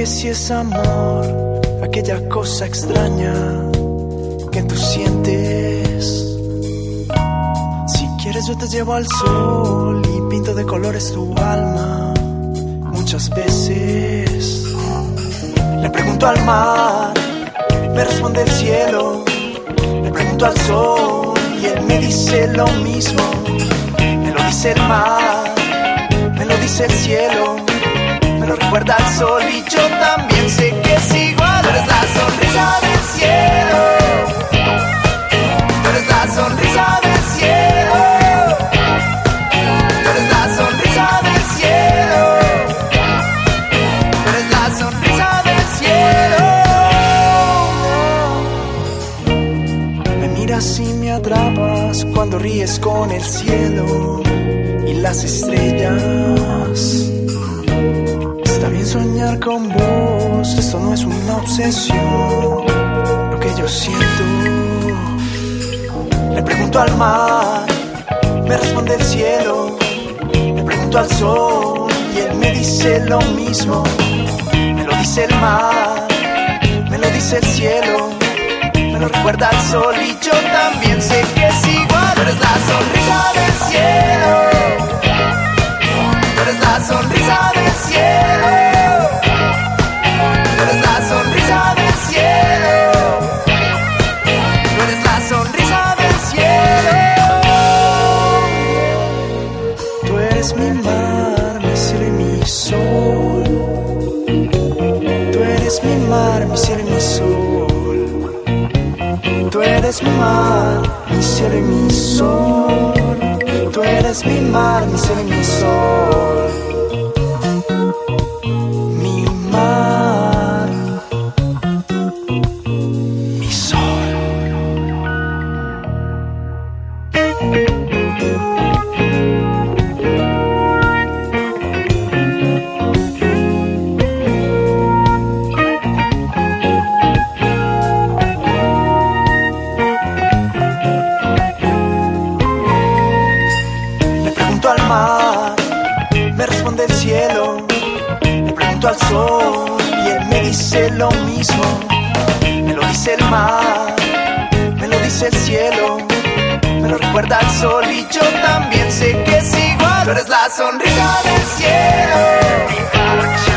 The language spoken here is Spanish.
que si es amor, aquella cosa extraña que tú sientes. Si quieres yo te llevo al sol y pinto de colores tu alma. Muchas veces le pregunto al mar, me responde el cielo. Le pregunto al sol y él me dice lo mismo. Me lo dice el mar, me lo dice el cielo, me lo recuerda el sol y yo también sé que es igual. Tú eres la sonrisa del cielo, tú eres la sonrisa del cielo, tú eres la sonrisa del cielo, tú eres la sonrisa del cielo. Me miras y me atrapas cuando ríes con el cielo y las estrellas. Está bien soñar con vos, esto no es una obsesión, lo que yo siento. Le pregunto al mar, me responde el cielo. Le pregunto al sol y él me dice lo mismo. Me lo dice el mar, me lo dice el cielo, me lo recuerda el sol y yo también sé que es igual. Tú eres la sonrisa del cielo, tú eres la sonrisa del cielo, tú eres la sonrisa del cielo, tú eres la sonrisa del cielo. Tú eres mi mar, mi cielo y mi sol. Tú eres mi mar, mi cielo y mi sol. Tú eres mi mar, mi cielo y mi sol. Tú eres mi mar, mi cielo y mi sol. Mi mar, mi sol. Me responde el cielo. Le pregunto al sol y él me dice lo mismo. Me lo dice el mar, me lo dice el cielo, me lo recuerda el sol y yo también sé que es igual. Tú eres la sonrisa del cielo.